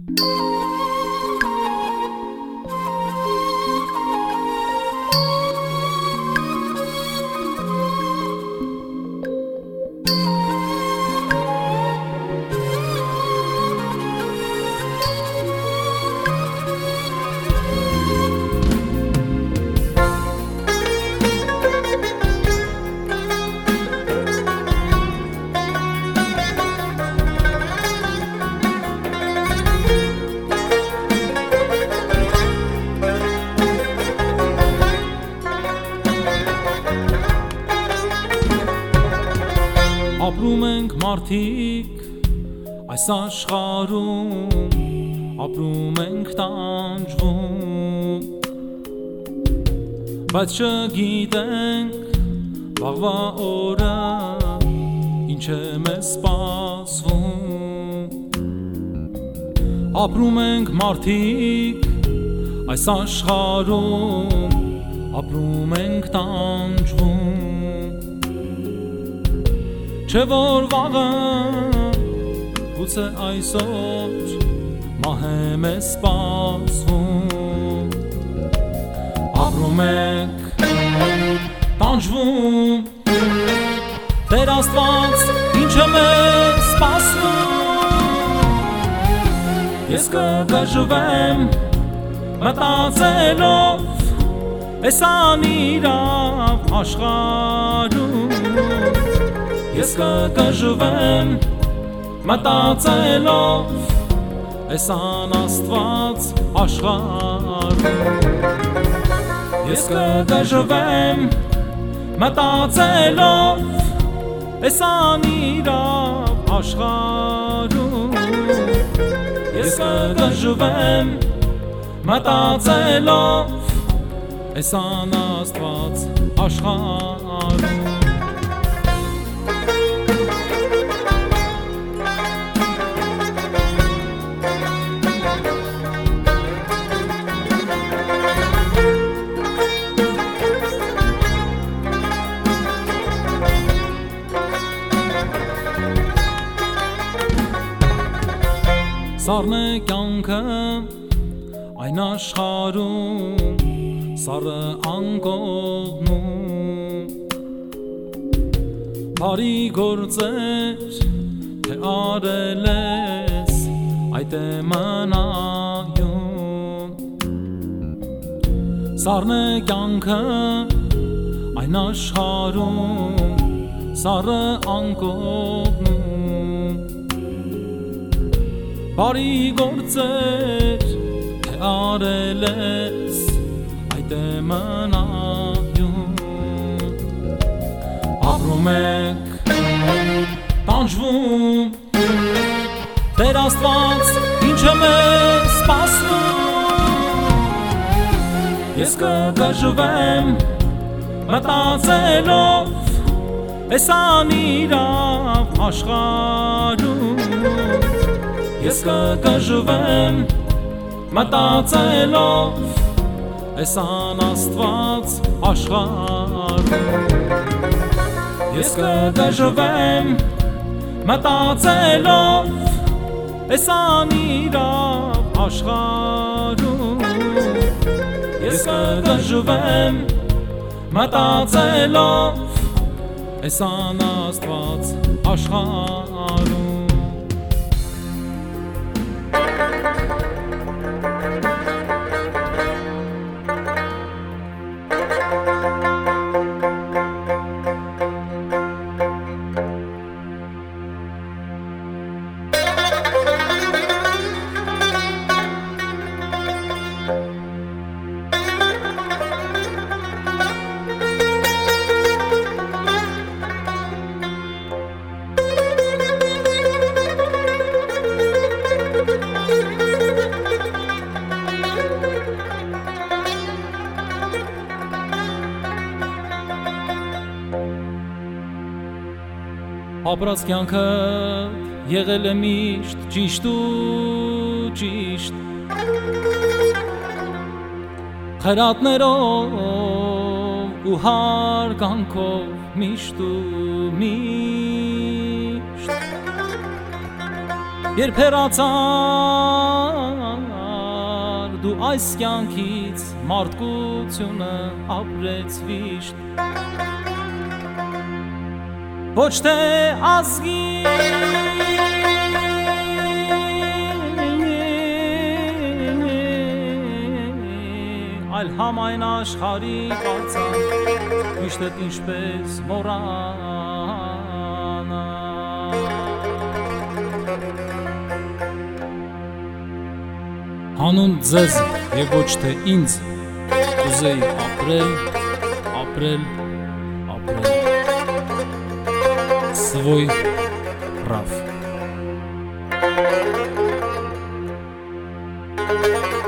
Ապրում ենք մարդիկ այս աշխարհում, ապրում ենք տանջվում, բայց չգիտենք վաղվա օրը ինչ է մեզ սպասվում։ Ապրում ենք մարդիկ այս աշխարհում, ապրում ենք տանջվում, Չէ որ վաղը գուցե այսօր մահ է մեզ սպասվում։ Ապրում ենք տանջվում, Տեր Աստված ինչ է մեզ սպասում։ Ես կգժվեմ մտածելով էս անիրավ աշխարհում, Ես կգժվեմ մտածելով էս անաստված աշխարհում, Ես կգժվեմ մտածելով էս անիրավ աշխարհում, Ես կգժվեմ մտածելով էս անաստված աշխարհում։ Սառն է կյանքը այն աշխարհում, սառը անկողնում, բարի գործեր թե արել ես, այդ է մնայուն։ Սառն է կյանքը այն աշխարհում, սառը անկողնում, Բարի գործեր թե արել ես, այդ է մնայուն։ Ապրում ենք տանջվում, Տեր Աստված ինչ է մեզ սպասում։ Ես կգժվեմ մտածելով էս անիրավ աշխարհում, Ես կգժվեմ մտածելով էս անաստված աշխարհում, Ես կգժվեմ մտածելով էս անիրավ աշխարհում, Ես կգժվեմ մտածելով էս անաստված աշխարհում։ Ապրած կյանքը եղել է միշտ ճիշտ ու ճիշտ, խրատներով ու հարգանքով միշտ ու միշտ, երբ հեռացան այս կյանքից մարդկությունը ապրեց վիշտ ոչ թե ազգի այլ համայն աշխարհի կարծան միշտ ինչպես մոռանա հանուն ձեզ եւ ոչ թե ինձ կուզեի ապրել свой прав